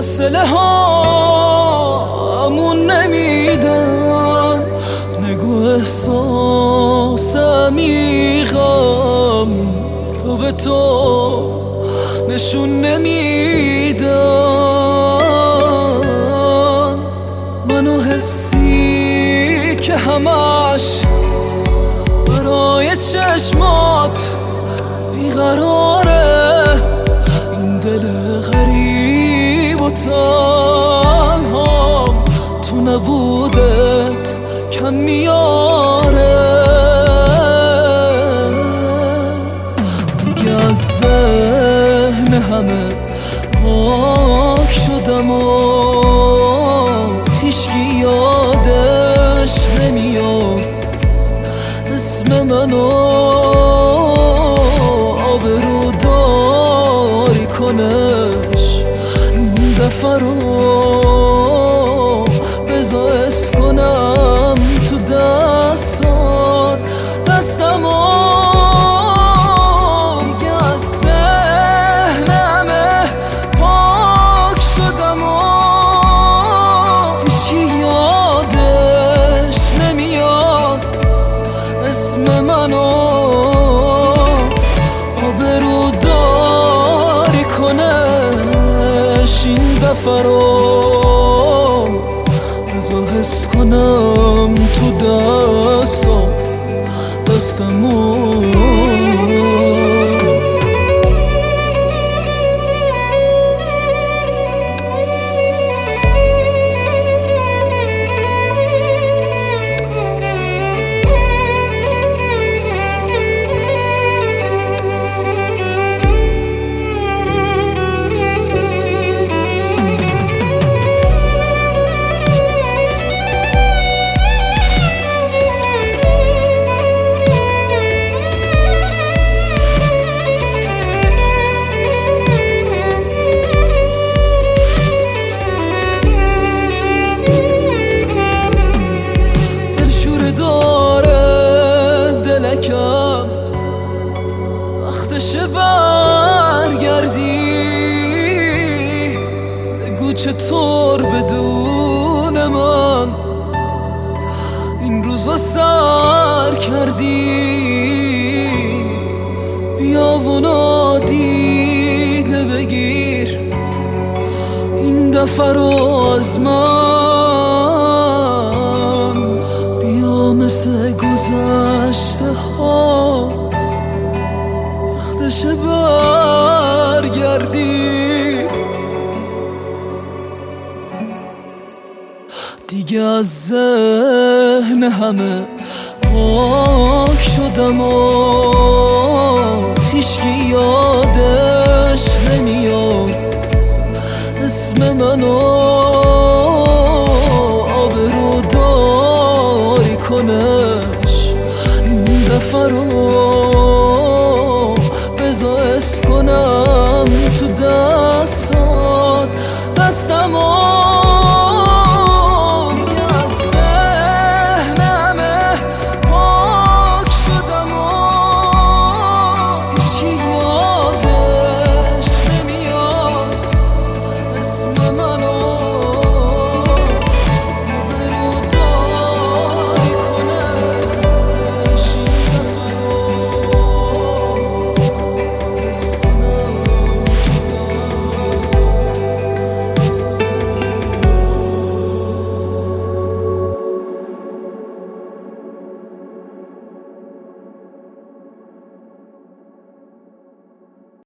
فاصله هامون نمیدن، نگو احساس عمیقم رو به تو نشون نمیدن. منو حسی که همش برای چشمات بیقراره، این دل غریب و تنهام تو نبودت کم میاره. دیگه از ذهن همه پاک شدم و هیچکی یادش نمیاد اسم منو. آبروداری کنش این دفعه رو بذار حس کنم تو دستات دستمو. دیگه از ذهنمه پاک شدم و هیچی یادش نمیاد اسم منو. آبروداری کنش این دفعه رو بذار حس کنم تو دستمو. وقتشه برگردی، بگو چطور بدون من این روزا سر کردی. بیا و نادیده بگیر این دفعه رو از من. بیا مثل گذشته ها وقتشه برگردی. دیگه از ذهن همه پاک شدم و هیچکی یادش نمیاد